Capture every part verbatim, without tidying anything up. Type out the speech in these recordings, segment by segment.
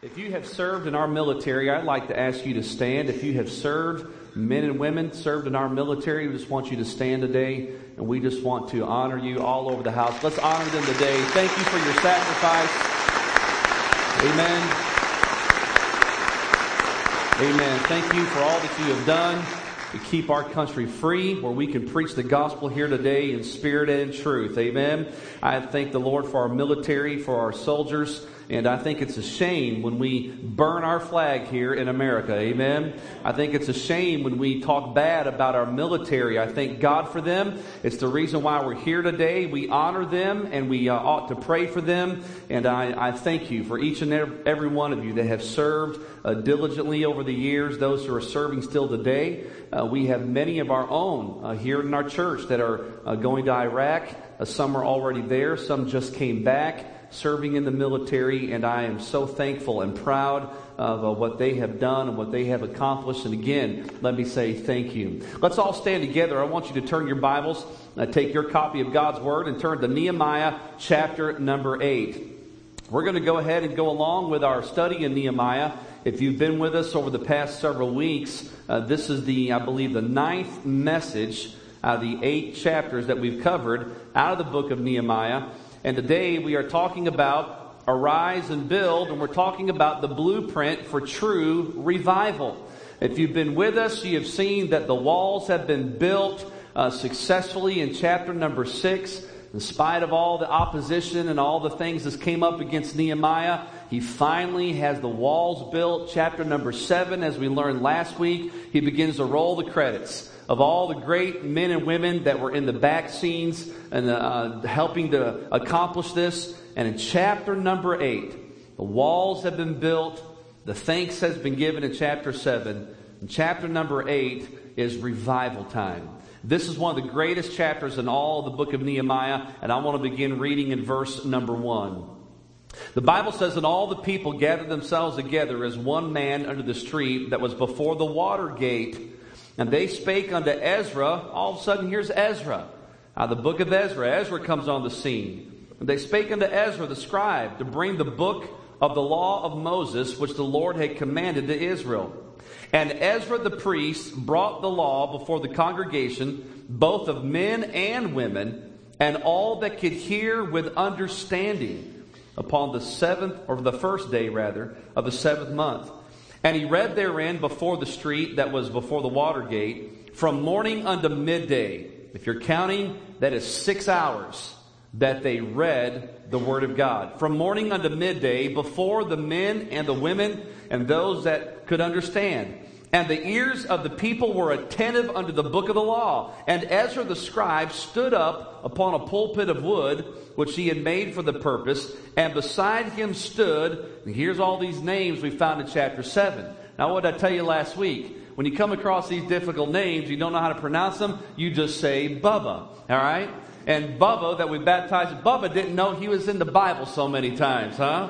If you have served in our military, I'd like to ask you to stand. If you have served, men and women served in our military, we just want you to stand today, and we just want to honor you all over the house. Let's honor them today. Thank you for your sacrifice. Amen. Amen. Thank you for all that you have done to keep our country free, where we can preach the gospel here today in spirit and in truth. Amen. I thank the Lord for our military, for our soldiers. And I think it's a shame when we burn our flag here in America. Amen. I think it's a shame when we talk bad about our military. I thank God for them. It's the reason why we're here today. We honor them, and we uh, ought to pray for them. And I, I thank you for each and every one of you that have served uh, diligently over the years, those who are serving still today. Uh, we have many of our own uh, here in our church that are uh, going to Iraq. Uh, some are already there. Some just came back, serving in the military, and I am so thankful and proud of uh, what they have done and what they have accomplished. And again, let me say thank you. Let's all stand together. I want you to turn your Bibles, uh, take your copy of God's Word, and turn to Nehemiah chapter number eight. We're going to go ahead and go along with our study in Nehemiah. If you've been with us over the past several weeks, uh, this is the, I believe, the ninth message out of the eight chapters that we've covered out of the book of Nehemiah. And today we are talking about Arise and Build, and we're talking about the blueprint for true revival. If you've been with us, you have seen that the walls have been built uh, successfully in chapter number six. In spite of all the opposition and all the things that came up against Nehemiah, he finally has the walls built. Chapter number seven, as we learned last week, he begins to roll the credits of all the great men and women that were in the back scenes and uh, helping to accomplish this. And in chapter number eight, the walls have been built. The thanks has been given in chapter seven. And chapter number eight is revival time. This is one of the greatest chapters in all of the book of Nehemiah. And I want to begin reading in verse number one. The Bible says, and all the people gathered themselves together as one man under the street that was before the water gate. And they spake unto Ezra. All of a sudden, here's Ezra. Out of the book of Ezra. Ezra comes on the scene. And they spake unto Ezra the scribe to bring the book of the law of Moses, which the Lord had commanded to Israel. And Ezra the priest brought the law before the congregation, both of men and women, and all that could hear with understanding, upon the seventh, or the first day rather, of the seventh month. And he read therein before the street that was before the water gate, from morning unto midday. If you're counting, that is six hours that they read the word of God. From morning unto midday, before the men and the women and those that could understand. And the ears of the people were attentive unto the book of the law. And Ezra the scribe stood up upon a pulpit of wood, which he had made for the purpose. And beside him stood, and here's all these names we found in chapter seven. Now, what did I tell you last week? When you come across these difficult names, you don't know how to pronounce them, you just say Bubba. All right? And Bubba, that we baptized, Bubba didn't know he was in the Bible so many times, huh?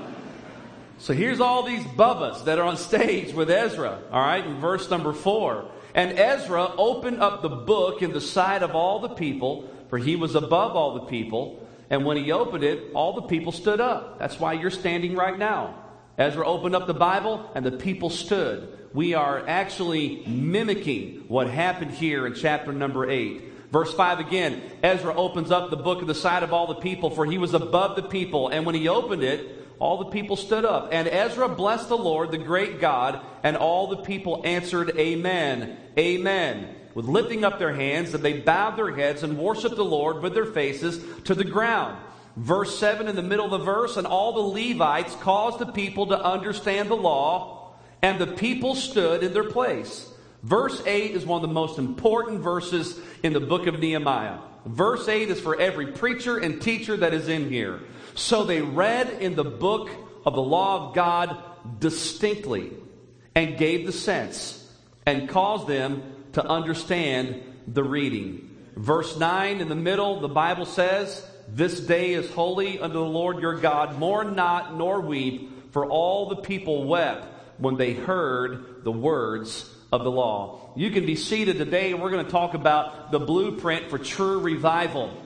So here's all these Bubbas that are on stage with Ezra, all right, in verse number four. And Ezra opened up the book in the sight of all the people, for he was above all the people. And when he opened it, all the people stood up. That's why you're standing right now. Ezra opened up the Bible, and the people stood. We are actually mimicking what happened here in chapter number eight. Verse five again, Ezra opens up the book in the sight of all the people, for he was above the people. And when he opened it, all the people stood up. And Ezra blessed the Lord, the great God, and all the people answered, Amen, Amen, with lifting up their hands, and they bowed their heads and worshiped the Lord with their faces to the ground. Verse seven in the middle of the verse, and all the Levites caused the people to understand the law, and the people stood in their place. Verse eight is one of the most important verses in the book of Nehemiah. Verse eight is for every preacher and teacher that is in here. So they read in the book of the law of God distinctly and gave the sense and caused them to understand the reading. Verse nine in the middle, the Bible says, This day is holy unto the Lord your God. Mourn not nor weep, for all the people wept when they heard the words of the law. You can be seated today. We're going to talk about the blueprint for true revival.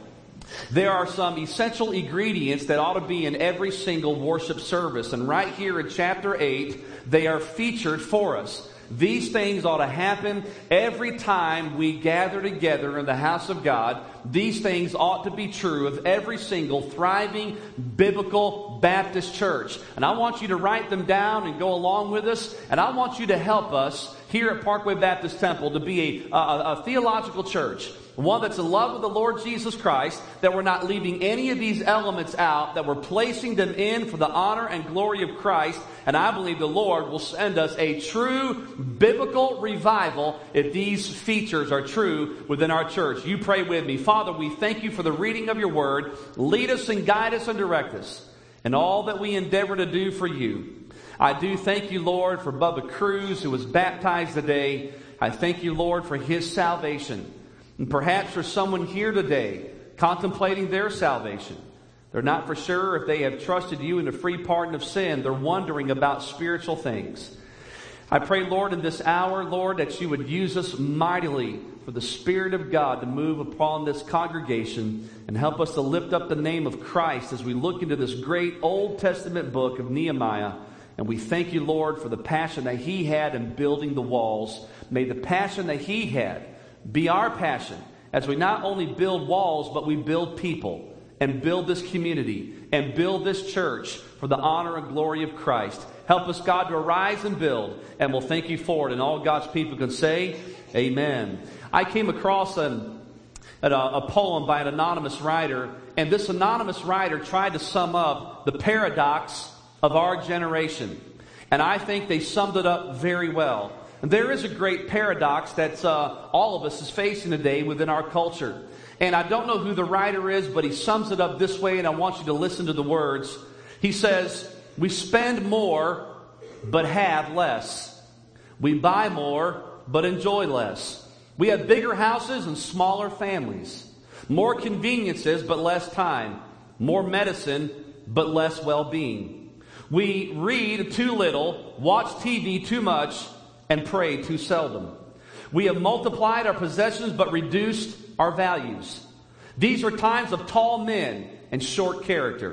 There are some essential ingredients that ought to be in every single worship service. And right here in chapter eight, they are featured for us. These things ought to happen every time we gather together in the house of God. These things ought to be true of every single thriving biblical Baptist church. And I want you to write them down and go along with us. And I want you to help us here at Parkway Baptist Temple to be a, a, a theological church. One that's in love with the Lord Jesus Christ, that we're not leaving any of these elements out, that we're placing them in for the honor and glory of Christ. And I believe the Lord will send us a true biblical revival if these features are true within our church. You pray with me. Father, we thank you for the reading of your word. Lead us and guide us and direct us in all that we endeavor to do for you. I do thank you, Lord, for Bubba Cruz, who was baptized today. I thank you, Lord, for his salvation. And perhaps there's someone here today contemplating their salvation. They're not for sure if they have trusted you in the free pardon of sin. They're wondering about spiritual things. I pray, Lord, in this hour, Lord, that you would use us mightily for the Spirit of God to move upon this congregation and help us to lift up the name of Christ as we look into this great Old Testament book of Nehemiah. And we thank you, Lord, for the passion that he had in building the walls. May the passion that he had be our passion as we not only build walls, but we build people and build this community and build this church for the honor and glory of Christ. Help us, God, to arise and build, and we'll thank you for it. And all God's people can say, amen. I came across a, a, a poem by an anonymous writer, and this anonymous writer tried to sum up the paradox of our generation. And I think they summed it up very well. And there is a great paradox that uh, all of us is facing today within our culture. And I don't know who the writer is, but he sums it up this way, and I want you to listen to the words. He says, we spend more, but have less. We buy more, but enjoy less. We have bigger houses and smaller families. More conveniences, but less time. More medicine, but less well-being. We read too little, watch T V too much, and pray too seldom. We have multiplied our possessions but reduced our values. These are times of tall men and short character.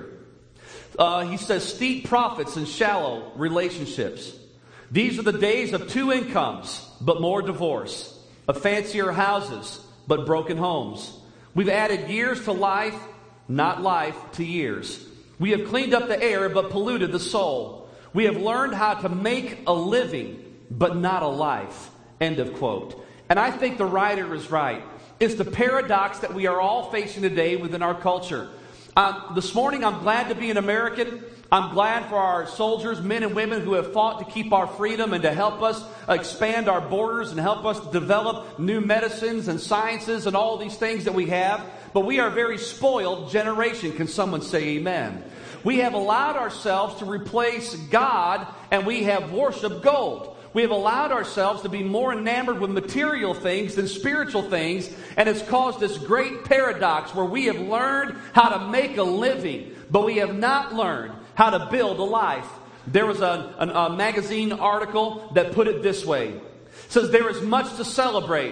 Uh, he says steep profits and shallow relationships. These are the days of two incomes but more divorce, of fancier houses but broken homes. We've added years to life, not life to years. We have cleaned up the air but polluted the soul. We have learned how to make a living but not a life. End of quote. And I think the writer is right. It's the paradox that we are all facing today within our culture. Uh, this morning, I'm glad to be an American. I'm glad for our soldiers, men and women who have fought to keep our freedom and to help us expand our borders and help us develop new medicines and sciences and all these things that we have. But we are a very spoiled generation. Can someone say amen? We have allowed ourselves to replace God, and we have worshiped gold. We have allowed ourselves to be more enamored with material things than spiritual things, and it's caused this great paradox where we have learned how to make a living, but we have not learned how to build a life. There was a, a, a magazine article that put it this way. It says, there is much to celebrate.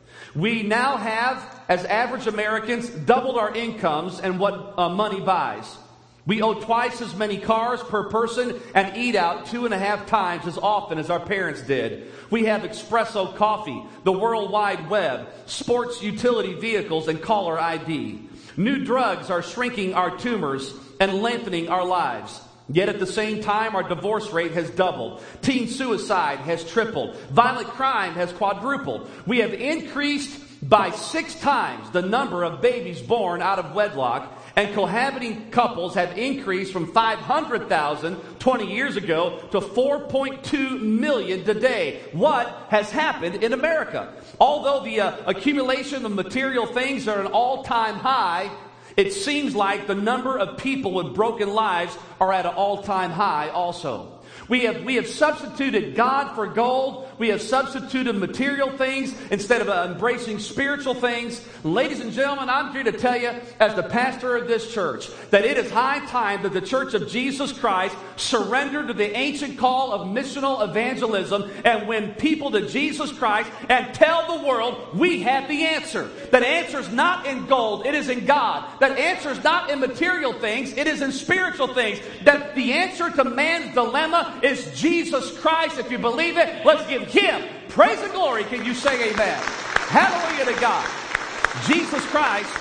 We now have, as average Americans, doubled our incomes and what uh, money buys. We owe twice as many cars per person and eat out two and a half times as often as our parents did. We have espresso coffee, the World Wide Web, sports utility vehicles, and caller I D. New drugs are shrinking our tumors and lengthening our lives. Yet at the same time, our divorce rate has doubled. Teen suicide has tripled. Violent crime has quadrupled. We have increased by six times the number of babies born out of wedlock, and cohabiting couples have increased from five hundred thousand twenty years ago to four point two million today. What has happened in America? Although the uh, accumulation of material things are at an all-time high, it seems like the number of people with broken lives are at an all-time high also. We have, we have substituted God for gold. We have substituted material things instead of uh, embracing spiritual things. Ladies and gentlemen, I'm here to tell you, as the pastor of this church, that it is high time that the Church of Jesus Christ surrender to the ancient call of missional evangelism and win people to Jesus Christ and tell the world we have the answer. That answer is not in gold, it is in God. That answer is not in material things, it is in spiritual things. That the answer to man's dilemma is Jesus Christ. If you believe it, let's give Him praise and glory. Can you say amen? Hallelujah to God. Jesus Christ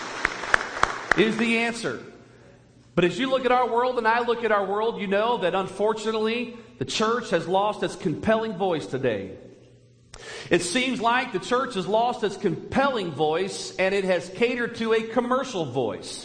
is the answer. But as you look at our world and I look at our world, you know that unfortunately the church has lost its compelling voice today. It seems like the church has lost its compelling voice and it has catered to a commercial voice.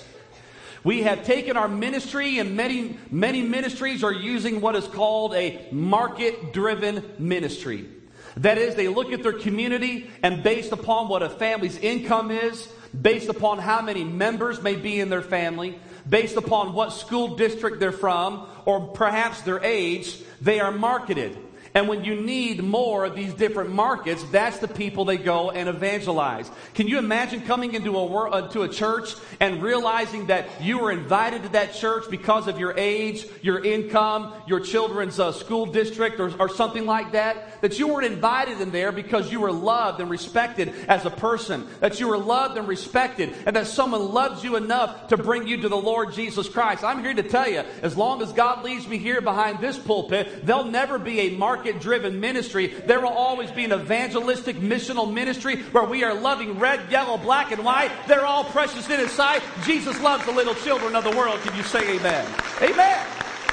We have taken our ministry, and many, many ministries are using what is called a market-driven ministry. That is, they look at their community, and based upon what a family's income is, based upon how many members may be in their family, based upon what school district they're from, or perhaps their age, they are marketed. And when you need more of these different markets, that's the people they go and evangelize. Can you imagine coming into a wor- uh, to a church and realizing that you were invited to that church because of your age, your income, your children's uh, school district, or, or something like that? That you weren't invited in there because you were loved and respected as a person. That you were loved and respected, and that someone loves you enough to bring you to the Lord Jesus Christ. I'm here to tell you, as long as God leads me here behind this pulpit, there'll never be a market driven ministry. There will always be an evangelistic missional ministry where we are loving red, yellow, black, and white. They're all precious in His sight. Jesus loves the little children of the world. Can you say amen? Amen.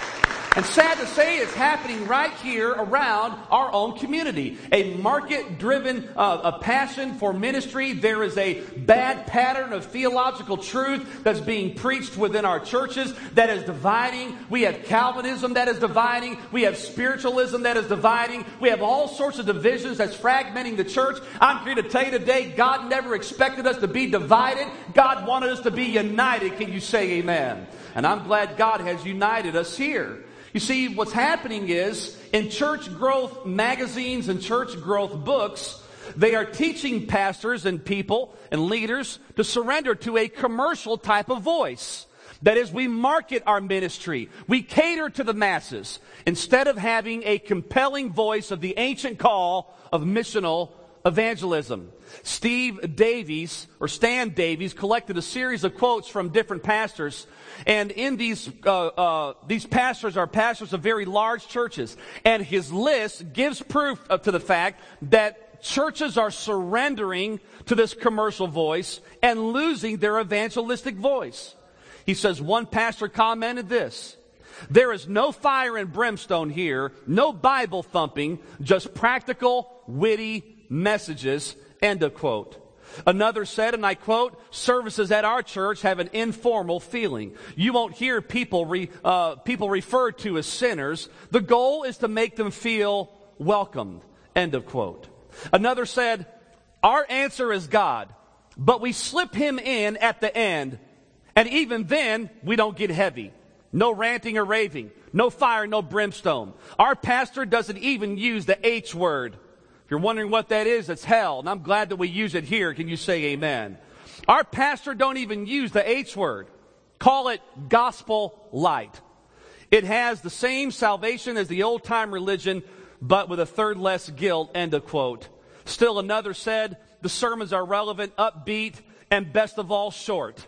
And sad to say, it's happening right here around our own community. A market-driven uh, a passion for ministry. There is a bad pattern of theological truth that's being preached within our churches that is dividing. We have Calvinism that is dividing. We have spiritualism that is dividing. We have all sorts of divisions that's fragmenting the church. I'm here to tell you today, God never expected us to be divided. God wanted us to be united. Can you say amen? And I'm glad God has united us here. You see, what's happening is, in church growth magazines and church growth books, they are teaching pastors and people and leaders to surrender to a commercial type of voice. That is, we market our ministry. We cater to the masses instead of having a compelling voice of the ancient call of missional evangelism. Steve Davies, or Stan Davies, collected a series of quotes from different pastors. And in these, uh, uh, these pastors are pastors of very large churches. And his list gives proof of, to the fact that churches are surrendering to this commercial voice and losing their evangelistic voice. He says, one pastor commented this: "There is no fire and brimstone here, no Bible thumping, just practical, witty messages." End of quote. Another said, and I quote, "Services at our church have an informal feeling. You won't hear people re, uh, people referred to as sinners. The goal is to make them feel welcomed." End of quote. Another said, "Our answer is God, but we slip Him in at the end, and even then we don't get heavy. No ranting or raving, no fire, no brimstone. Our pastor doesn't even use the H word. If you're wondering what that is, it's hell. And I'm glad that we use it here. Can you say amen? Our pastor don't even use the H word. Call it gospel light. It has the same salvation as the old time religion, but with a third less guilt." End of quote. Still another said, "The sermons are relevant, upbeat, and best of all, short.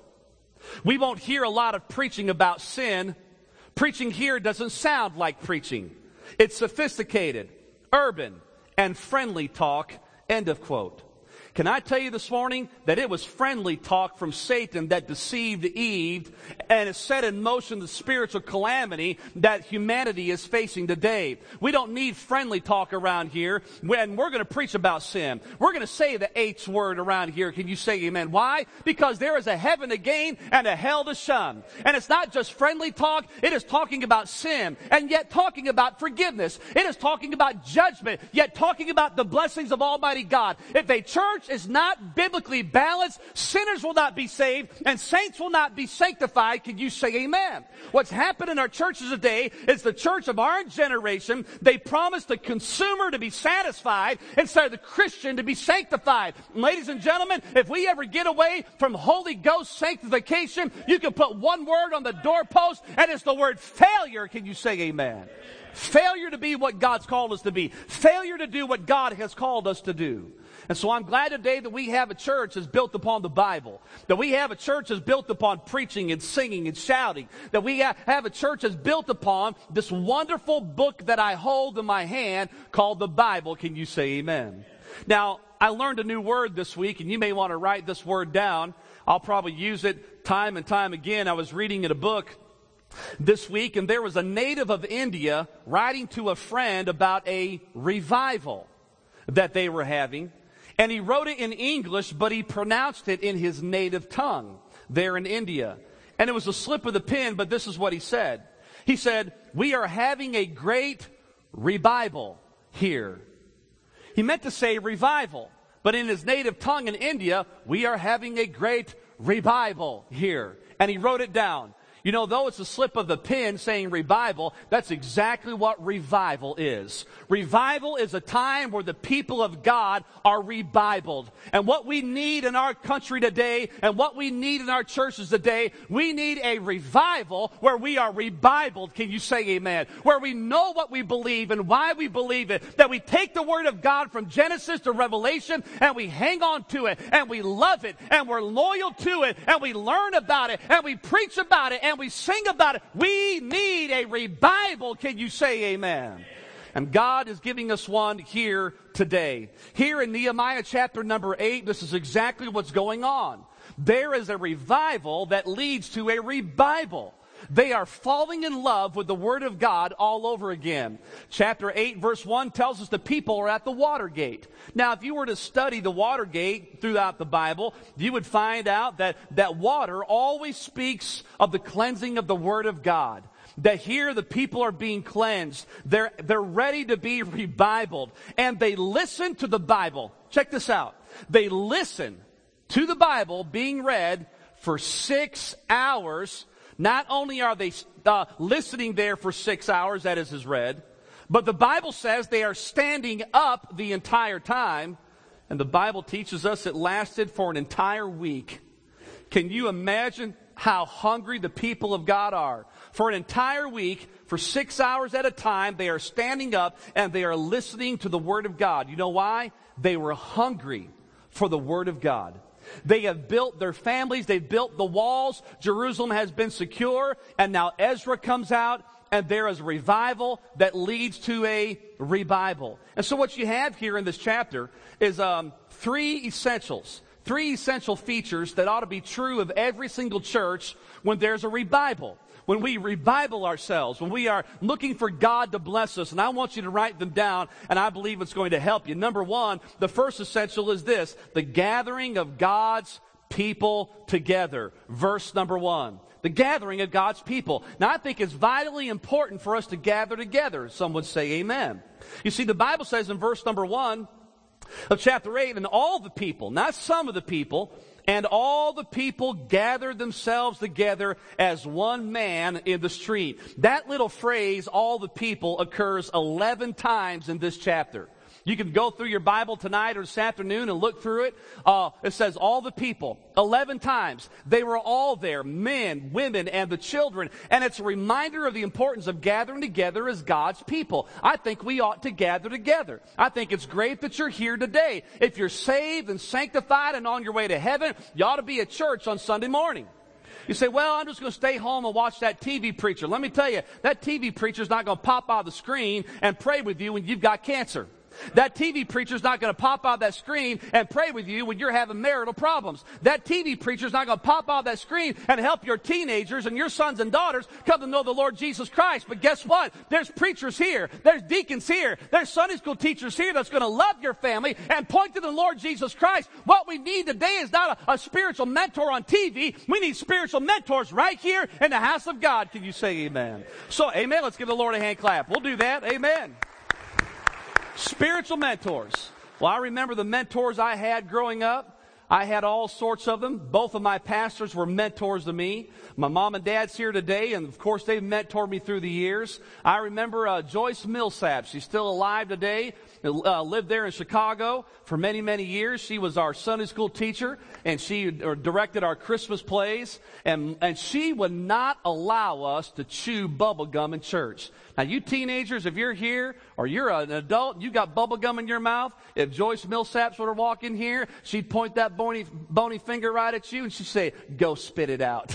We won't hear a lot of preaching about sin. Preaching here doesn't sound like preaching. It's sophisticated, urban, and friendly talk." End of quote. Can I tell you this morning that it was friendly talk from Satan that deceived Eve and has set in motion the spiritual calamity that humanity is facing today. We don't need friendly talk around here when we're going to preach about sin. We're going to say the H word around here. Can you say amen? Why? Because there is a heaven to gain and a hell to shun. And it's not just friendly talk. It is talking about sin and yet talking about forgiveness. It is talking about judgment, yet talking about the blessings of Almighty God. If a church church is not biblically balanced, sinners will not be saved, and saints will not be sanctified. Can you say amen? What's happened in our churches today is the church of our generation, they promise the consumer to be satisfied instead of the Christian to be sanctified. Ladies and gentlemen, if we ever get away from Holy Ghost sanctification, you can put one word on the doorpost, and it's the word failure. Can you say amen? Failure to be what God's called us to be. Failure to do what God has called us to do. And so I'm glad today that we have a church that's built upon the Bible. That we have a church that's built upon preaching and singing and shouting. That we have a church that's built upon this wonderful book that I hold in my hand called the Bible. Can you say amen? Now, I learned a new word this week, and you may want to write this word down. I'll probably use it time and time again. I was reading in a book this week, and there was a native of India writing to a friend about a revival that they were having. And he wrote it in English, but he pronounced it in his native tongue there in India. And it was a slip of the pen, but this is what he said. He said, "We are having a great revival here." He meant to say revival, but in his native tongue in India, "We are having a great revival here." And he wrote it down. You know, though it's a slip of the pen saying revival, that's exactly what revival is. Revival is a time where the people of God are rebibled. And what we need in our country today, and what we need in our churches today, we need a revival where we are rebibled. Can you say amen? Where we know what we believe and why we believe it. That we take the Word of God from Genesis to Revelation and we hang on to it and we love it and we're loyal to it and we learn about it and we preach about it and we sing about it. We need a revival. Can you say amen? And God is giving us one here today. Here in Nehemiah chapter number eight, this is exactly what's going on. There is a revival that leads to a revival. They are falling in love with the Word of God all over again. Chapter eight, verse one tells us the people are at the Watergate. Now, if you were to study the Watergate throughout the Bible, you would find out that, that water always speaks of the cleansing of the Word of God. That here the people are being cleansed. They're, they're ready to be rebibled. And they listen to the Bible. Check this out. They listen to the Bible being read for six hours. Not only are they uh, listening there for six hours, that is, is read, but the Bible says they are standing up the entire time. And the Bible teaches us it lasted for an entire week. Can you imagine how hungry the people of God are? For an entire week, for six hours at a time, they are standing up and they are listening to the Word of God. You know why? They were hungry for the Word of God. They have built their families. They've built the walls. Jerusalem has been secure. And now Ezra comes out and there is a revival that leads to a revival. And so what you have here in this chapter is um, three essentials. Three essential features that ought to be true of every single church when there's a revival. When we revival ourselves, when we are looking for God to bless us. And I want you to write them down, and I believe it's going to help you. Number one, the first essential is this: the gathering of God's people together. Verse number one. The gathering of God's people. Now, I think it's vitally important for us to gather together. Some would say amen. You see, the Bible says in verse number one of chapter eight, and all the people, not some of the people, and all the people gathered themselves together as one man in the street. That little phrase, all the people, occurs eleven times in this chapter. You can go through your Bible tonight or this afternoon and look through it. Uh, it says all the people, eleven times. They were all there, men, women, and the children. And it's a reminder of the importance of gathering together as God's people. I think we ought to gather together. I think it's great that you're here today. If you're saved and sanctified and on your way to heaven, you ought to be at church on Sunday morning. You say, well, I'm just going to stay home and watch that T V preacher. Let me tell you, that T V preacher's not going to pop out of the screen and pray with you when you've got cancer. That T V preacher's not going to pop out that screen and pray with you when you're having marital problems. That T V preacher's not going to pop out that screen and help your teenagers and your sons and daughters come to know the Lord Jesus Christ. But guess what? There's preachers here. There's deacons here. There's Sunday school teachers here that's going to love your family and point to the Lord Jesus Christ. What we need today is not a, a spiritual mentor on T V. We need spiritual mentors right here in the house of God. Can you say amen? So, amen. Let's give the Lord a hand clap. We'll do that. Amen. Spiritual mentors. Well, I remember the mentors I had growing up. I had all sorts of them. Both of my pastors were mentors to me. My mom and dad's here today, and of course they've mentored me through the years. I remember uh, Joyce Millsap. She's still alive today. Uh, lived there in Chicago for many, many years. She was our Sunday school teacher, and she uh, directed our Christmas plays. And, and she would not allow us to chew bubble gum in church. Now, you teenagers, if you're here or you're an adult, you got bubble gum in your mouth, if Joyce Millsaps were to walk in here, she'd point that bony, bony finger right at you and she'd say, go spit it out.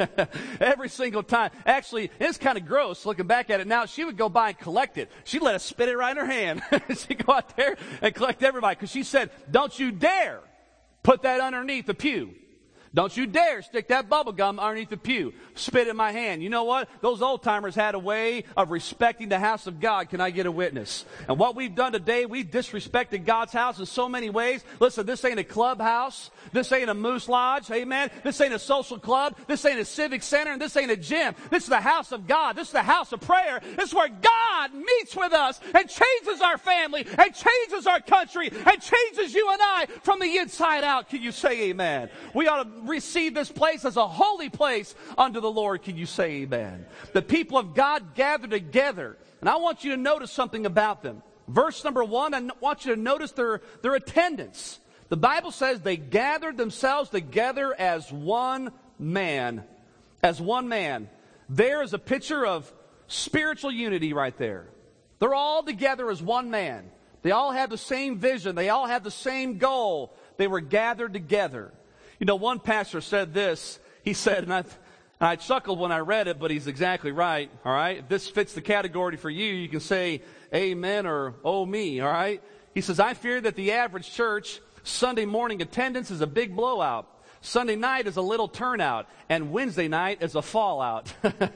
Every single time. Actually, it's kind of gross looking back at it now. She would go by and collect it. She'd let us spit it right in her hand. She'd go out there and collect everybody because she said, don't you dare put that underneath the pew. Don't you dare stick that bubble gum underneath the pew. Spit in my hand. You know what? Those old timers had a way of respecting the house of God. Can I get a witness? And what we've done today, we've disrespected God's house in so many ways. Listen, this ain't a clubhouse. This ain't a moose lodge. Amen. This ain't a social club. This ain't a civic center. And this ain't a gym. This is the house of God. This is the house of prayer. This is where God meets with us and changes our family and changes our country and changes you and I from the inside out. Can you say amen? We ought to receive this place as a holy place unto the Lord. Can you say amen? The people of God gather together. And I want you to notice something about them. Verse number one, I want you to notice their, their attendance. The Bible says they gathered themselves together as one man. As one man. There is a picture of spiritual unity right there. They're all together as one man. They all have the same vision. They all have the same goal. They were gathered together. You know, one pastor said this. He said, and I, I chuckled when I read it, but he's exactly right. All right. If this fits the category for you, you can say amen or oh me. All right. He says, I fear that the average church Sunday morning attendance is a big blowout. Sunday night is a little turnout, and Wednesday night is a fallout.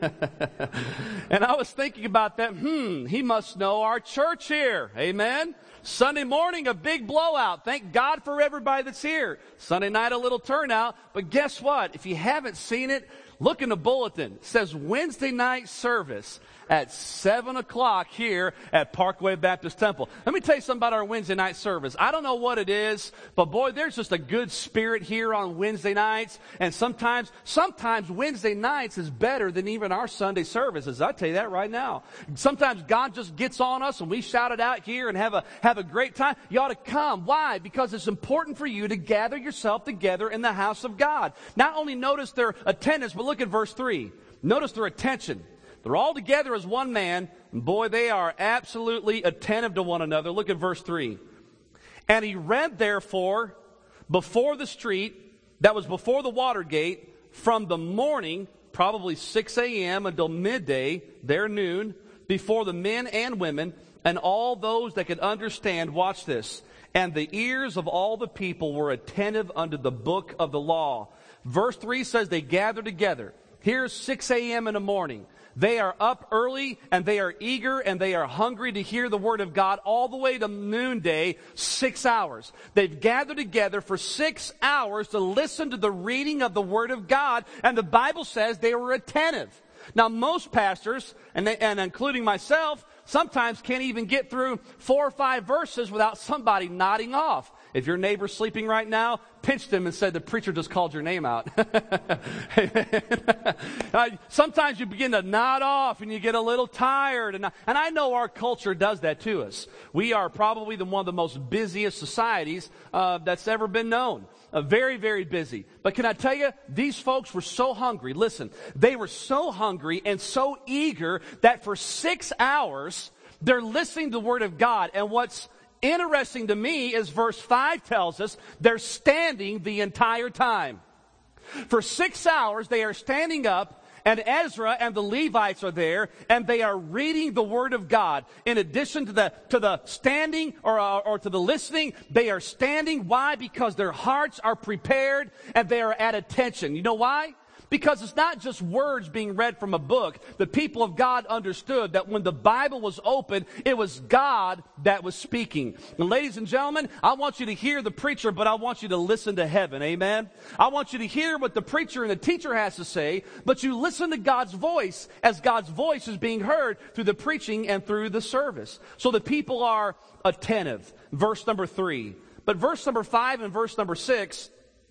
And I was thinking about that. Hmm, he must know our church here. Amen. Sunday morning, a big blowout. Thank God for everybody that's here. Sunday night, a little turnout. But guess what? If you haven't seen it, look in the bulletin. It says Wednesday night service at seven o'clock here at Parkway Baptist Temple. Let me tell you something about our Wednesday night service. I don't know what it is, but boy, there's just a good spirit here on Wednesday nights. And sometimes, sometimes Wednesday nights is better than even our Sunday services. I'll tell you that right now. Sometimes God just gets on us and we shout it out here and have a, have a great time. You ought to come. Why? Because it's important for you to gather yourself together in the house of God. Not only notice their attendance, but look at verse three. Notice their attention. They're all together as one man. And boy, they are absolutely attentive to one another. Look at verse three. And he read, therefore, before the street, that was before the water gate, from the morning, probably six a.m. until midday, their noon, before the men and women, and all those that could understand. Watch this. And the ears of all the people were attentive unto the book of the law. Verse three says they gathered together. Here's six a.m. in the morning. They are up early and they are eager and they are hungry to hear the word of God all the way to noonday, six hours. They've gathered together for six hours to listen to the reading of the word of God, and the Bible says they were attentive. Now, most pastors, and, they, and including myself, sometimes can't even get through four or five verses without somebody nodding off. If your neighbor's sleeping right now, pinch them and said, the preacher just called your name out. Sometimes you begin to nod off and you get a little tired. And I, and I know our culture does that to us. We are probably the one of the most busiest societies uh, that's ever been known. Uh, very, very busy. But can I tell you, these folks were so hungry. Listen, they were so hungry and so eager that for six hours, they're listening to the word of God. And what's interesting to me is verse five tells us they're standing the entire time. For six hours, they are standing up, and Ezra and the Levites are there, and they are reading the Word of God. In addition to the to the standing or, uh, or to the listening, they are standing. Why? Because their hearts are prepared and they are at attention. You know why? Because it's not just words being read from a book. The people of God understood that when the Bible was opened, it was God that was speaking. And ladies and gentlemen, I want you to hear the preacher, but I want you to listen to heaven. Amen? I want you to hear what the preacher and the teacher has to say, but you listen to God's voice as God's voice is being heard through the preaching and through the service. So the people are attentive. Verse number three. But verse number five and verse number six,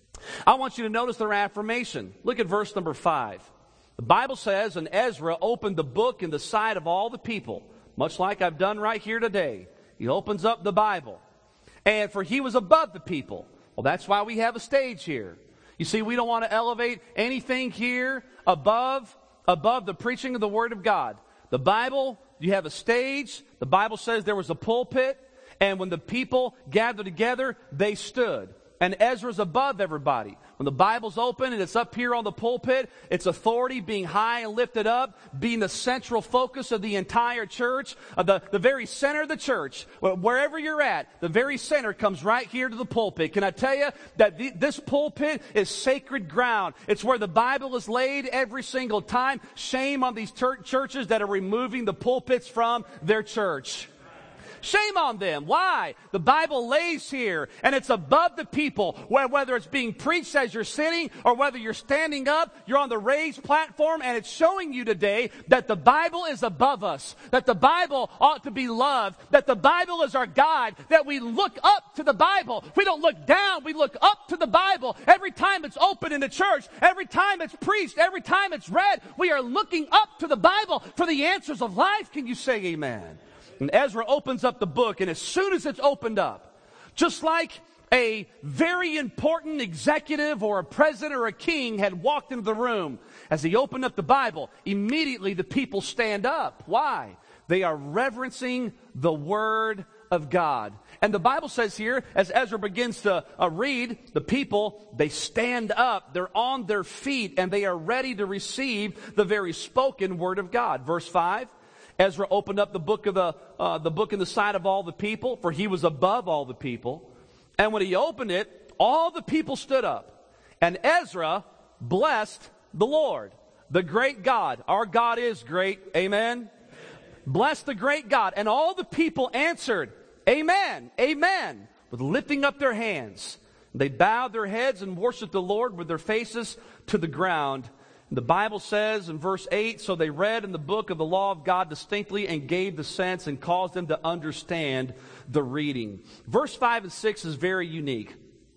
I want you to notice their affirmation. Look at verse number five. The Bible says, and Ezra opened the book in the sight of all the people, much like I've done right here today. He opens up the Bible. And for he was above the people. Well, that's why we have a stage here. You see, we don't want to elevate anything here above, above the preaching of the Word of God. The Bible, you have a stage. The Bible says there was a pulpit. And when the people gathered together, they stood. And Ezra's above everybody. When the Bible's open and it's up here on the pulpit, its authority being high and lifted up, being the central focus of the entire church, of the, the very center of the church, wherever you're at, the very center comes right here to the pulpit. Can I tell you that the, this pulpit is sacred ground? It's where the Bible is laid every single time. Shame on these ter- churches that are removing the pulpits from their church. Shame on them. Why? The Bible lays here, and it's above the people. Whether it's being preached as you're sitting, or whether you're standing up, you're on the raised platform, and it's showing you today that the Bible is above us, that the Bible ought to be loved, that the Bible is our guide, that we look up to the Bible. We don't look down, we look up to the Bible. Every time it's open in the church, every time it's preached, every time it's read, we are looking up to the Bible for the answers of life. Can you say amen? And Ezra opens up the book, and as soon as it's opened up, just like a very important executive or a president or a king had walked into the room, as he opened up the Bible, immediately the people stand up. Why? They are reverencing the Word of God. And the Bible says here, as Ezra begins to uh, read, the people, they stand up, they're on their feet, and they are ready to receive the very spoken Word of God. Verse five. Ezra opened up the book of the uh, the book in the sight of all the people, for he was above all the people. And when he opened it, all the people stood up. And Ezra blessed the Lord, the great God. Our God is great. Amen. Bless the great God. And all the people answered, Amen, Amen, with lifting up their hands. They bowed their heads and worshiped the Lord with their faces to the ground. The Bible says in verse eight, so they read in the book of the law of God distinctly and gave the sense and caused them to understand the reading. Verse five and six is very unique.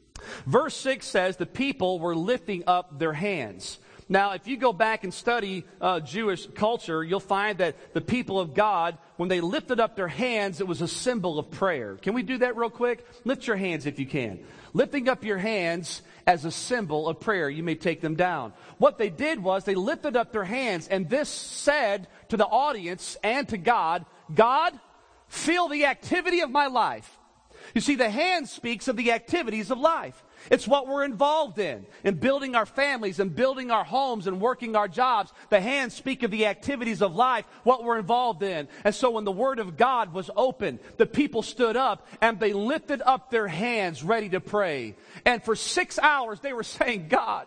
Verse six says the people were lifting up their hands. Now, if you go back and study uh, Jewish culture, you'll find that the people of God, when they lifted up their hands, it was a symbol of prayer. Can we do that real quick? Lift your hands if you can. Lifting up your hands as a symbol of prayer. You may take them down. What they did was they lifted up their hands, and this said to the audience and to God, God, feel the activity of my life. You see, the hand speaks of the activities of life. It's what we're involved in, in building our families and building our homes and working our jobs. The hands speak of the activities of life, what we're involved in. And so when the Word of God was opened, the people stood up and they lifted up their hands ready to pray. And for six hours they were saying, God,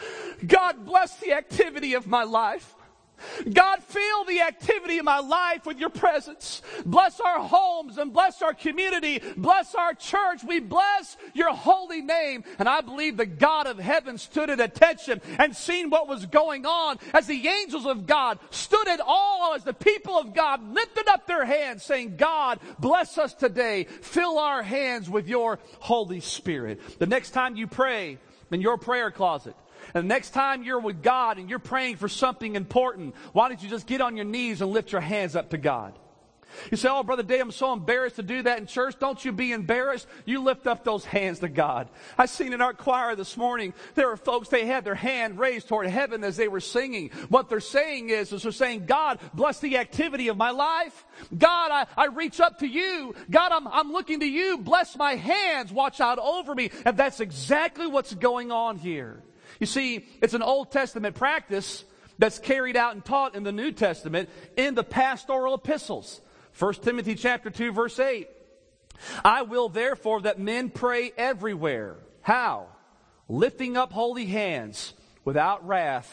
God bless the activity of my life. God, fill the activity of my life with your presence. Bless our homes and bless our community. Bless our church. We bless your holy name. And I believe the God of heaven stood at attention and seen what was going on as the angels of God stood at awe as the people of God lifted up their hands saying, God, bless us today. Fill our hands with your Holy Spirit. The next time you pray in your prayer closet, and the next time you're with God and you're praying for something important, why don't you just get on your knees and lift your hands up to God? You say, oh, Brother Dave, I'm so embarrassed to do that in church. Don't you be embarrassed. You lift up those hands to God. I seen in our choir this morning, there were folks, they had their hand raised toward heaven as they were singing. What they're saying is, is they're saying, God, bless the activity of my life. God, I, I reach up to you. God, I'm, I'm looking to you. Bless my hands. Watch out over me. And that's exactly what's going on here. You see, it's an Old Testament practice that's carried out and taught in the New Testament in the pastoral epistles. First Timothy chapter two, verse eight. I will therefore that men pray everywhere. How? Lifting up holy hands without wrath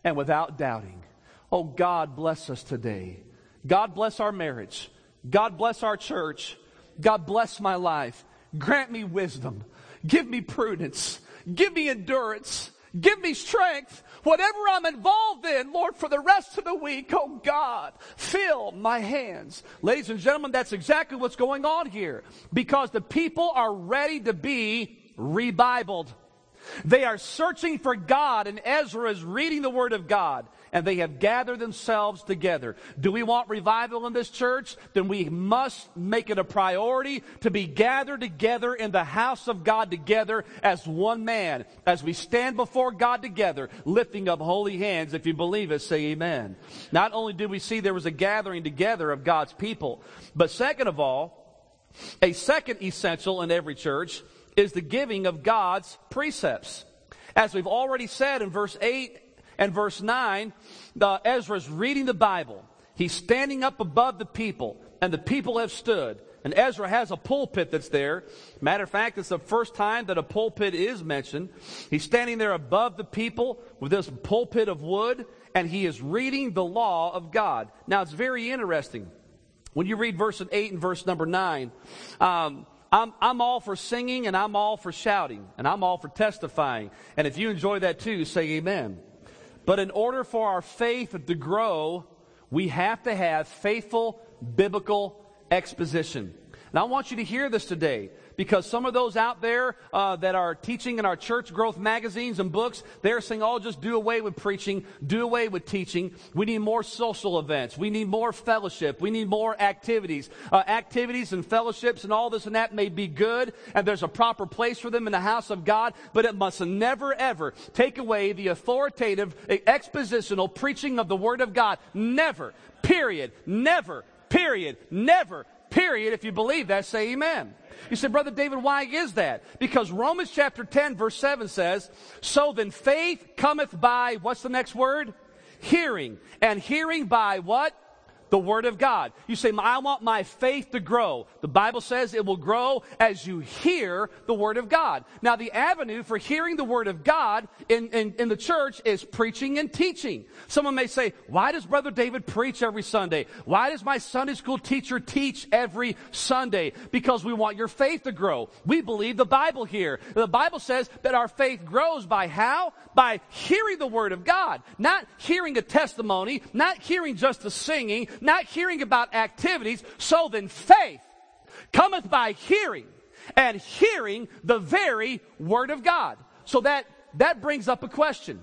and without doubting. Oh, God bless us today. God bless our marriage. God bless our church. God bless my life. Grant me wisdom. Give me prudence. Give me endurance. Give me strength. Whatever I'm involved in, Lord, for the rest of the week, oh God, fill my hands. Ladies and gentlemen, that's exactly what's going on here. Because the people are ready to be rebibled. They are searching for God, and Ezra is reading the Word of God, and they have gathered themselves together. Do we want revival in this church? Then we must make it a priority to be gathered together in the house of God together as one man, as we stand before God together, lifting up holy hands. If you believe it, say amen. Not only did we see there was a gathering together of God's people, but second of all, a second essential in every church is the giving of God's precepts. As we've already said in verse eight and verse nine, the, Ezra's reading the Bible. He's standing up above the people, and the people have stood. And Ezra has a pulpit that's there. Matter of fact, it's the first time that a pulpit is mentioned. He's standing there above the people with this pulpit of wood, and he is reading the law of God. Now, it's very interesting. When you read verse eight and verse number nine, um, I'm, I'm all for singing, and I'm all for shouting, and I'm all for testifying. And if you enjoy that too, say amen. But in order for our faith to grow, we have to have faithful biblical exposition. And I want you to hear this today, because some of those out there uh, that are teaching in our church growth magazines and books, they're saying, oh, just do away with preaching, do away with teaching. We need more social events. We need more fellowship. We need more activities. Uh, activities and fellowships and all this and that may be good, and there's a proper place for them in the house of God, but it must never, ever take away the authoritative, expositional preaching of the Word of God. Never. Period. Never. Period. Never. Period. If you believe that, say amen. You say, Brother David, why is that? Because Romans chapter ten, verse seven says, so then faith cometh by, what's the next word? Hearing. And hearing by what? The Word of God. You say, I want my faith to grow. The Bible says it will grow as you hear the Word of God. Now, the avenue for hearing the Word of God in, in, in the church is preaching and teaching. Someone may say, why does Brother David preach every Sunday? Why does my Sunday school teacher teach every Sunday? Because we want your faith to grow. We believe the Bible here. The Bible says that our faith grows by how? By hearing the Word of God. Not hearing a testimony, not hearing just the singing, not hearing about activities. So then faith cometh by hearing, and hearing the very Word of God. So that, that brings up a question.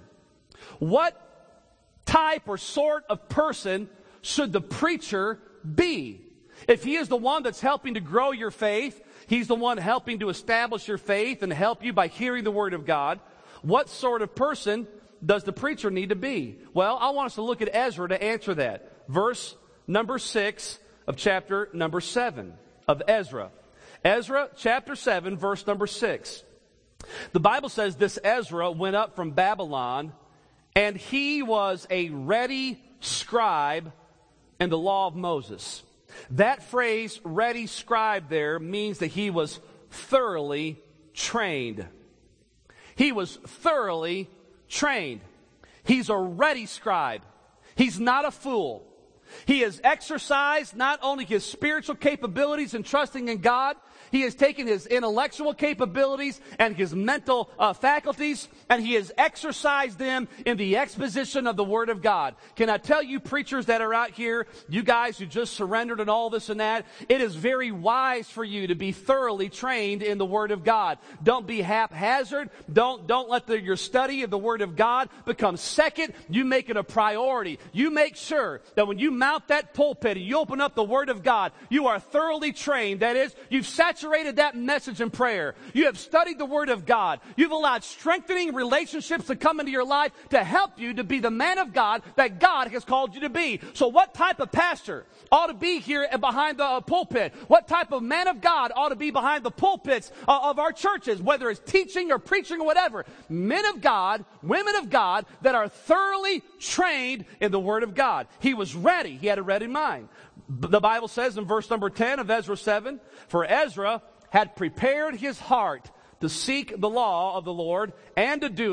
What type or sort of person should the preacher be? If he is the one that's helping to grow your faith, he's the one helping to establish your faith and help you by hearing the Word of God, what sort of person does the preacher need to be? Well, I want us to look at Ezra to answer that. Verse number six of chapter number seven of Ezra. Ezra chapter seven, verse number six. The Bible says this Ezra went up from Babylon, and he was a ready scribe in the law of Moses. That phrase, ready scribe, there means that he was thoroughly trained. He was thoroughly trained. He's a ready scribe. He's not a fool. He has exercised not only his spiritual capabilities in trusting in God, he has taken his intellectual capabilities and his mental uh, faculties, and he has exercised them in the exposition of the Word of God. Can I tell you, preachers that are out here, you guys who just surrendered and all this and that, it is very wise for you to be thoroughly trained in the Word of God. Don't be haphazard. Don't, don't let the, your study of the Word of God become second. You make it a priority. You make sure that when you mount that pulpit and you open up the Word of God, you are thoroughly trained. That is, you've saturated that message in prayer. You have studied the Word of God. You've allowed strengthening relationships to come into your life to help you to be the man of God that God has called you to be. So what type of pastor ought to be here behind the pulpit? What type of man of God ought to be behind the pulpits of our churches, whether it's teaching or preaching or whatever? Men of God, women of God that are thoroughly trained in the Word of God. He was ready. He had a ready mind. The Bible says in verse number ten of Ezra seven, for Ezra had prepared his heart to seek the law of the Lord and to do it,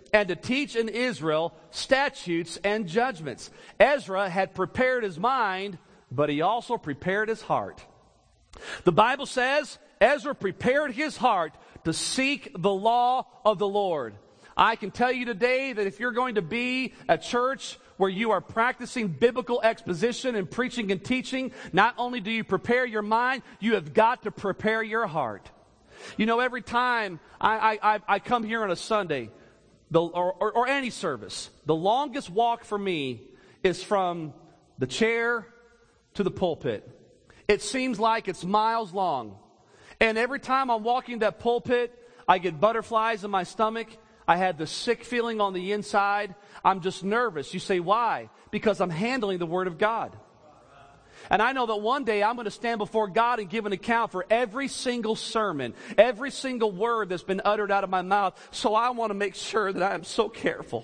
and to teach in Israel statutes and judgments. Ezra had prepared his mind, but he also prepared his heart. The Bible says Ezra prepared his heart to seek the law of the Lord. I can tell you today that if you're going to be a church where you are practicing biblical exposition and preaching and teaching, not only do you prepare your mind, you have got to prepare your heart. You know, every time I, I, I come here on a Sunday, the, or, or, or any service, the longest walk for me is from the chair to the pulpit. It seems like it's miles long. And every time I'm walking that pulpit, I get butterflies in my stomach. I had the sick feeling on the inside. I'm just nervous. You say, why? Because I'm handling the Word of God. And I know that one day I'm going to stand before God and give an account for every single sermon, every single word that's been uttered out of my mouth. So I want to make sure that I am so careful,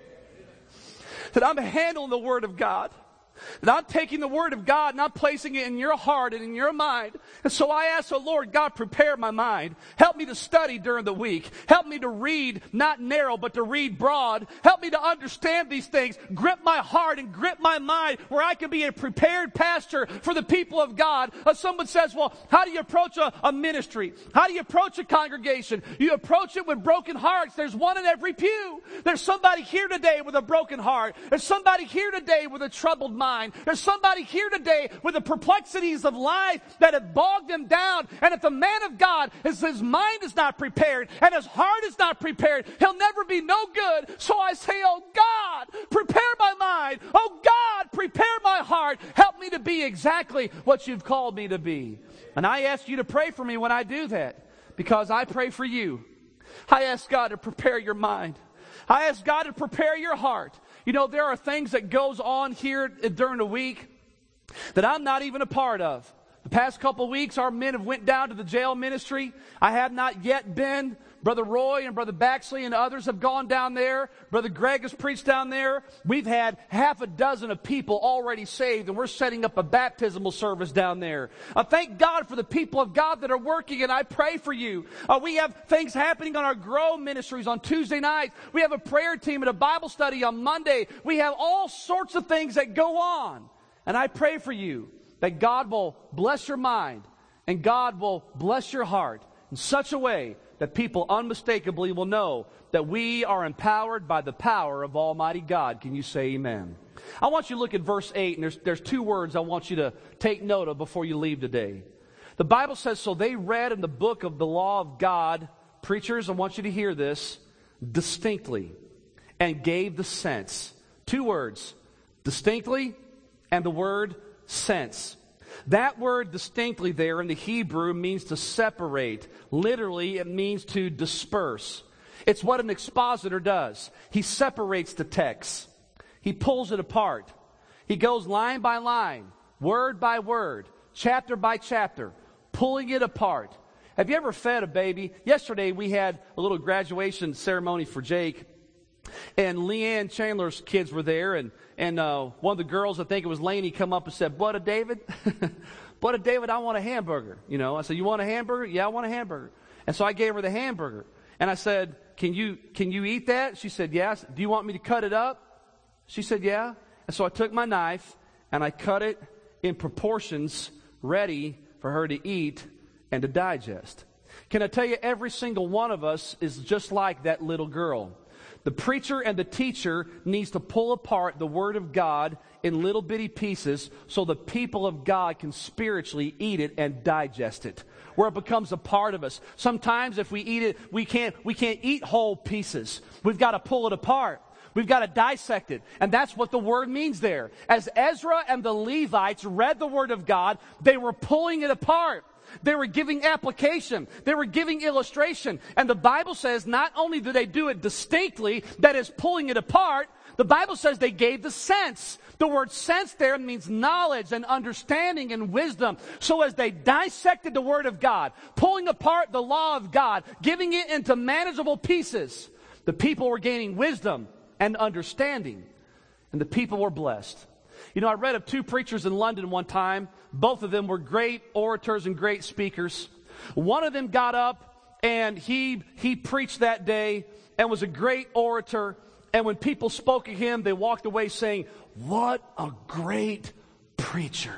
that I'm handling the Word of God. And I'm taking the Word of God and I'm placing it in your heart and in your mind. And so I ask the Lord, God, prepare my mind. Help me to study during the week. Help me to read, not narrow, but to read broad. Help me to understand these things. Grip my heart and grip my mind where I can be a prepared pastor for the people of God. Uh, someone says, well, how do you approach a, a ministry? How do you approach a congregation? You approach it with broken hearts. There's one in every pew. There's somebody here today with a broken heart. There's somebody here today with a troubled mind. There's somebody here today with the perplexities of life that have bogged them down. And if the man of God, is, his mind is not prepared and his heart is not prepared, he'll never be no good. So I say, oh God, prepare my mind. Oh God, prepare my heart. Help me to be exactly what you've called me to be. And I ask you to pray for me when I do that, because I pray for you. I ask God to prepare your mind. I ask God to prepare your heart. You know, there are things that goes on here during the week that I'm not even a part of. The past couple of weeks, our men have went down to the jail ministry. I have not yet been. Brother Roy and Brother Baxley and others have gone down there. Brother Greg has preached down there. We've had half a dozen of people already saved, and we're setting up a baptismal service down there. I thank God for the people of God that are working, and I pray for you. Uh, we have things happening on our Grow ministries on Tuesday nights. We have a prayer team and a Bible study on Monday. We have all sorts of things that go on. And I pray for you that God will bless your mind and God will bless your heart in such a way that people unmistakably will know that we are empowered by the power of Almighty God. Can you say amen? I want you to look at verse eight, and there's, there's two words I want you to take note of before you leave today. The Bible says, so they read in the book of the law of God, preachers, I want you to hear this, distinctly, and gave the sense. Two words, distinctly, and the word sense. That word distinctly there in the Hebrew means to separate. Literally, it means to disperse. It's what an expositor does. He separates the text. He pulls it apart. He goes line by line, word by word, chapter by chapter, pulling it apart. Have you ever fed a baby? Yesterday we had a little graduation ceremony for Jake. And Leanne Chandler's kids were there, and, and uh, one of the girls, I think it was Laney, come up and said, Budda David, Budda David, I want a hamburger. You know, I said, you want a hamburger? Yeah, I want a hamburger. And so I gave her the hamburger. And I said, can you can you eat that? She said, yes. Do you want me to cut it up? She said, yeah. And so I took my knife, and I cut it in proportions ready for her to eat and to digest. Can I tell you, every single one of us is just like that little girl. The preacher and the teacher needs to pull apart the Word of God in little bitty pieces so the people of God can spiritually eat it and digest it, where it becomes a part of us. Sometimes if we eat it, we can't, we can't eat whole pieces. We've got to pull it apart. We've got to dissect it. And that's what the word means there. As Ezra and the Levites read the Word of God, they were pulling it apart. They were giving application. They were giving illustration. And the Bible says not only do they do it distinctly, that is pulling it apart, the Bible says they gave the sense. The word sense there means knowledge and understanding and wisdom. So as they dissected the Word of God, pulling apart the law of God, giving it into manageable pieces, the people were gaining wisdom and understanding. And the people were blessed. You know, I read of two preachers in London one time. Both of them were great orators and great speakers. One of them got up and he he preached that day and was a great orator. And when people spoke of him, they walked away saying, "What a great preacher."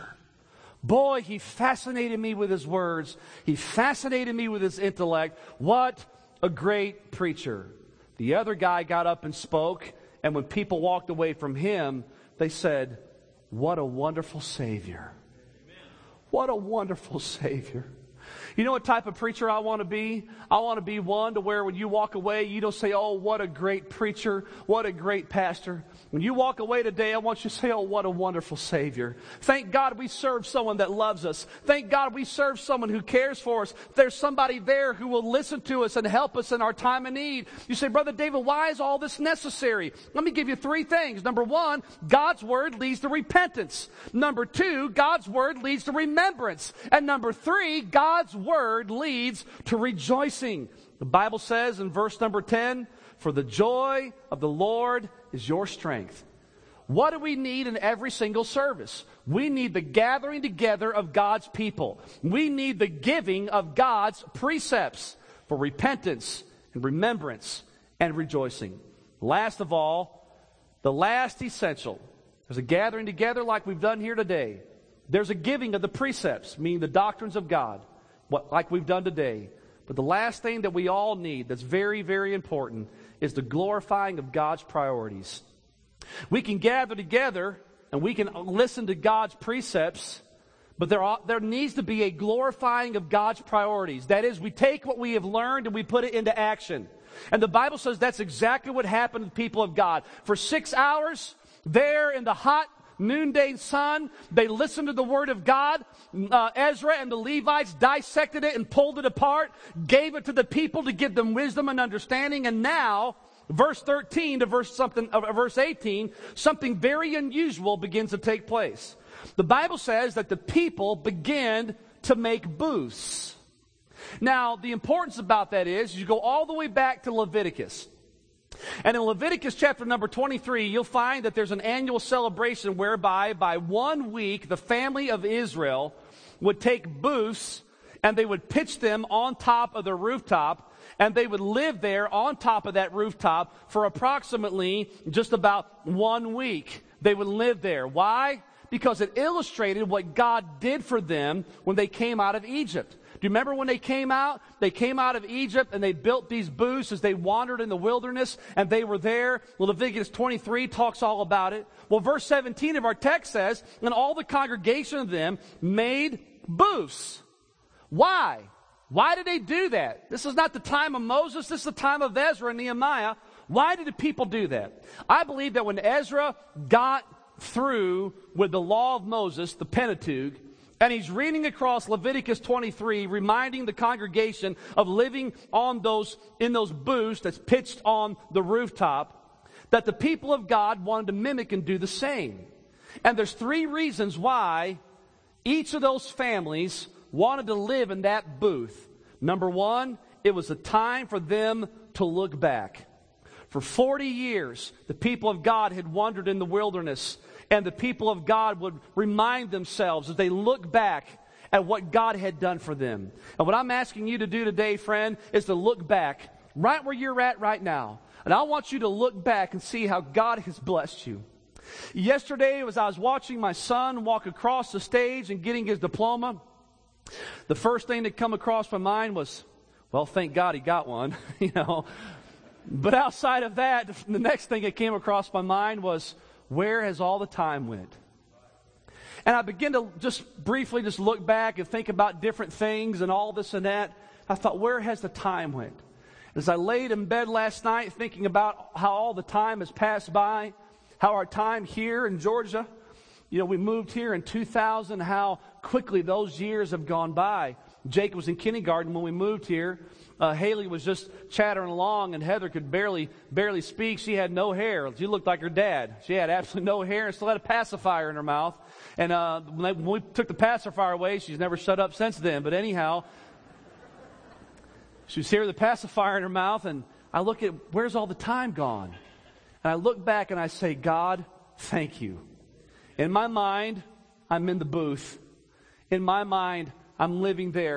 Boy, he fascinated me with his words. He fascinated me with his intellect. What a great preacher. The other guy got up and spoke, and when people walked away from him, they said, "What a wonderful Savior." Amen. What a wonderful Savior. You know what type of preacher I want to be? I want to be one to where when you walk away, you don't say, "Oh, what a great preacher, what a great pastor." When you walk away today, I want you to say, "Oh, what a wonderful Savior." Thank God we serve someone that loves us. Thank God we serve someone who cares for us. There's somebody there who will listen to us and help us in our time of need. You say, "Brother David, why is all this necessary?" Let me give you three things. Number one, God's Word leads to repentance. Number two, God's Word leads to remembrance. And number three, God's Word leads to rejoicing. The Bible says in verse number ten, "For the joy of the Lord is your strength." What do we need in every single service? We need the gathering together of God's people. We need the giving of God's precepts for repentance and remembrance and rejoicing. Last of all, the last essential. There's a gathering together like we've done here today. There's a giving of the precepts, meaning the doctrines of God, what, like we've done today. But the last thing that we all need that's very, very important is the glorifying of God's priorities. We can gather together and we can listen to God's precepts, but there, are, there needs to be a glorifying of God's priorities. That is, we take what we have learned and we put it into action. And the Bible says that's exactly what happened to the people of God. For six hours, there in the hot noonday sun, they listened to the Word of God. Uh, Ezra and the Levites dissected it and pulled it apart, gave it to the people to give them wisdom and understanding. And now, verse thirteen to verse something, uh, verse eighteen, something very unusual begins to take place. The Bible says that the people begin to make booths. Now, the importance about that is you go all the way back to Leviticus. And in Leviticus chapter number twenty-three, you'll find that there's an annual celebration whereby by one week the family of Israel would take booths and they would pitch them on top of the rooftop, and they would live there on top of that rooftop for approximately just about one week. They would live there. Why? Because it illustrated what God did for them when they came out of Egypt. Do you remember when they came out? They came out of Egypt and they built these booths as they wandered in the wilderness, and they were there. Well, Leviticus twenty-three talks all about it. Well, verse seventeen of our text says, "And all the congregation of them made booths." Why? Why did they do that? This is not the time of Moses. This is the time of Ezra and Nehemiah. Why did the people do that? I believe that when Ezra got through with the law of Moses, the Pentateuch, and he's reading across Leviticus twenty-three, reminding the congregation of living on those, in those booths that's pitched on the rooftop, that the people of God wanted to mimic and do the same. And there's three reasons why each of those families wanted to live in that booth. Number one, it was a time for them to look back. For forty years, the people of God had wandered in the wilderness, and the people of God would remind themselves as they look back at what God had done for them. And what I'm asking you to do today, friend, is to look back right where you're at right now. And I want you to look back and see how God has blessed you. Yesterday, as I was watching my son walk across the stage and getting his diploma, the first thing that come across my mind was, well, thank God he got one, you know. But outside of that, the next thing that came across my mind was, where has all the time went? And I began to just briefly just look back and think about different things and all this and that. I thought, where has the time went? As I laid in bed last night thinking about how all the time has passed by, how our time here in Georgia, you know, we moved here in two thousand, how quickly those years have gone by. Jake was in kindergarten when we moved here. Uh, Haley was just chattering along, and Heather could barely barely speak. She had no hair. She looked like her dad. She had absolutely no hair and still had a pacifier in her mouth. And uh, when, they, when we took the pacifier away, she's never shut up since then. But anyhow, she was here with the pacifier in her mouth, and I look at, where's all the time gone? And I look back and I say, God, thank you. In my mind, I'm in the booth. In my mind, I'm living there.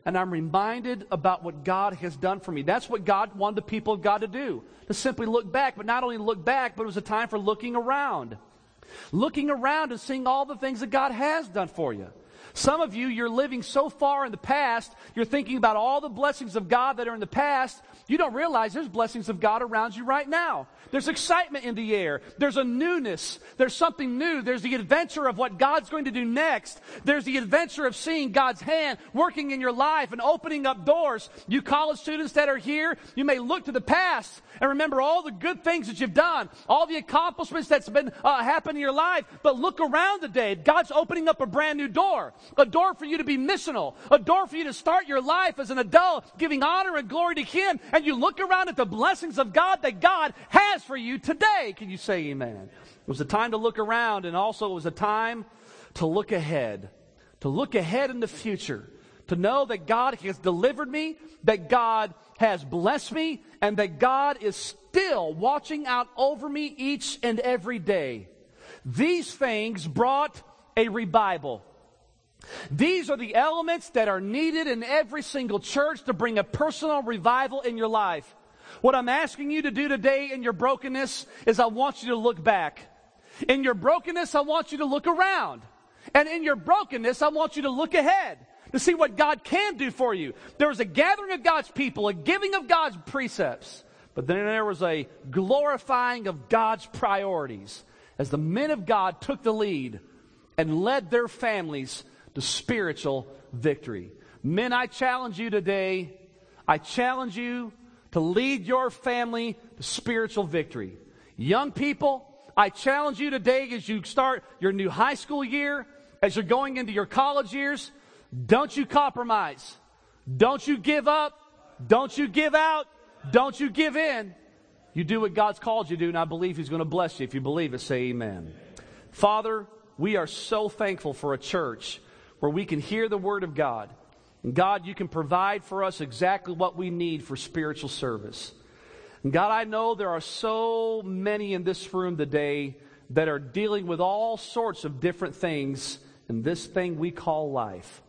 and I'm reminded about what God has done for me. That's what God wanted the people of God to do, to simply look back, but not only look back, but it was a time for looking around. Looking around and seeing all the things that God has done for you. Some of you, you're living so far in the past, you're thinking about all the blessings of God that are in the past, you don't realize there's blessings of God around you right now. There's excitement in the air. There's a newness. There's something new. There's the adventure of what God's going to do next. There's the adventure of seeing God's hand working in your life and opening up doors. You college students that are here, you may look to the past and remember all the good things that you've done, all the accomplishments that's been uh, happening in your life, but look around today. God's opening up a brand new door. A door for you to be missional. A door for you to start your life as an adult, giving honor and glory to Him. And you look around at the blessings of God that God has for you today. Can you say amen? It was a time to look around, and also it was a time to look ahead. To look ahead in the future. To know that God has delivered me, that God has blessed me, and that God is still watching out over me each and every day. These things brought a revival. These are the elements that are needed in every single church to bring a personal revival in your life. What I'm asking you to do today in your brokenness is I want you to look back. In your brokenness, I want you to look around. And in your brokenness, I want you to look ahead to see what God can do for you. There was a gathering of God's people, a giving of God's precepts, but then there was a glorifying of God's priorities as the men of God took the lead and led their families to spiritual victory. Men, I challenge you today, I challenge you to lead your family to spiritual victory. Young people, I challenge you today as you start your new high school year, as you're going into your college years, don't you compromise. Don't you give up. Don't you give out. Don't you give in. You do what God's called you to do, and I believe He's going to bless you. If you believe it, say amen. Father, we are so thankful for a church where we can hear the Word of God. And God, you can provide for us exactly what we need for spiritual service. And God, I know there are so many in this room today that are dealing with all sorts of different things in this thing we call life.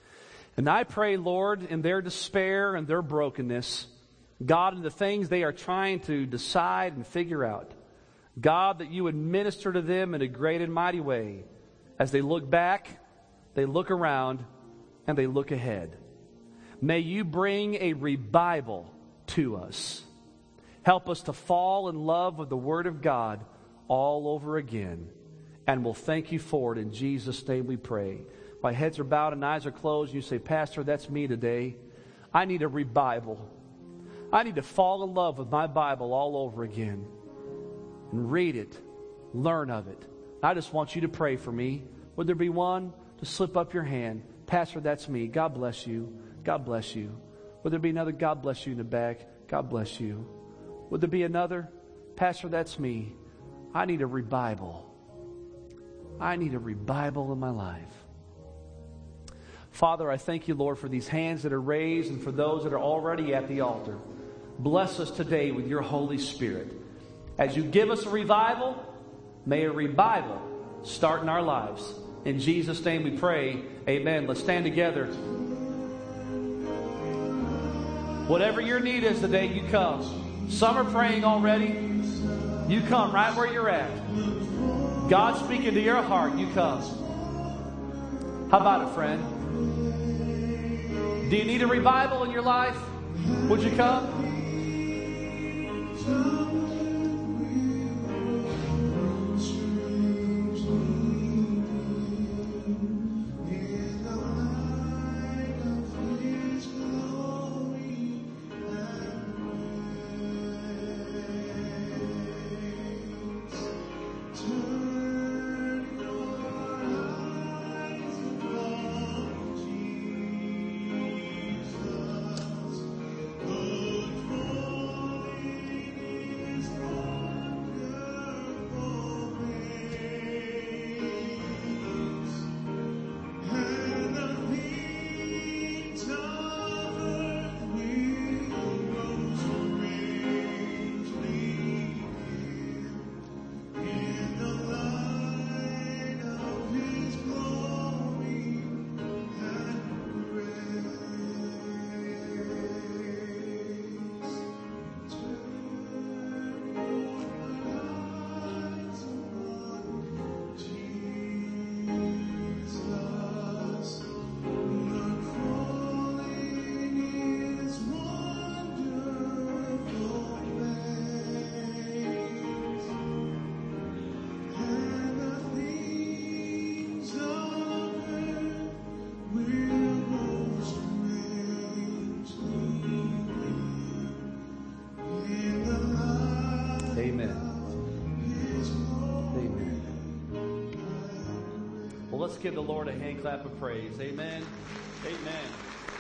And I pray, Lord, in their despair and their brokenness, God, in the things they are trying to decide and figure out, God, that you would minister to them in a great and mighty way as they look back, they look around, and they look ahead. May you bring a revival to us. Help us to fall in love with the Word of God all over again. And we'll thank you for it. In Jesus' name we pray. My heads are bowed and eyes are closed. You say, Pastor, that's me today. I need a revival. I need to fall in love with my Bible all over again. And read it. Learn of it. I just want you to pray for me. Would there be one? To slip up your hand. Pastor, that's me. God bless you. God bless you. Would there be another? God bless you in the back. God bless you. Would there be another? Pastor, that's me. I need a revival. I need a revival in my life. Father, I thank you, Lord, for these hands that are raised and for those that are already at the altar. Bless us today with your Holy Spirit. As you give us a revival, may a revival start in our lives. In Jesus' name we pray. Amen. Let's stand together. Whatever your need is today, you come. Some are praying already. You come right where you're at. God's speaking to your heart. You come. How about it, friend? Do you need a revival in your life? Would you come? Well, let's give the Lord a hand clap of praise. Amen. Amen.